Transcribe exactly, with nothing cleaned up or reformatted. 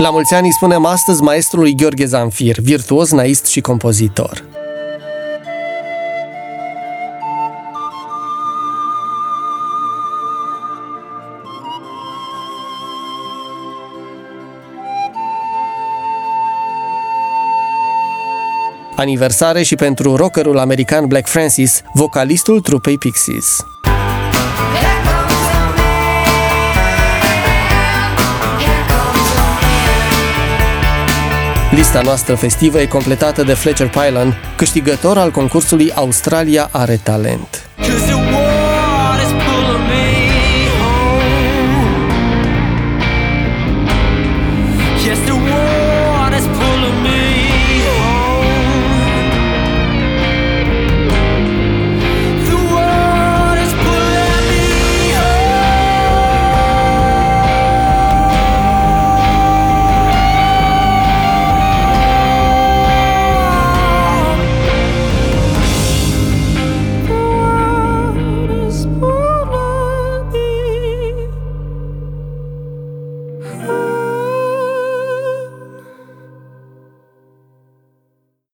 La mulți ani îi spunem astăzi maestrului Gheorghe Zanfir, virtuos, naist și compozitor. Aniversare și pentru rockerul american Black Francis, vocalistul trupei Pixies. Lista noastră festivă e completată de Fletcher Pylon, câștigător al concursului Australia are talent.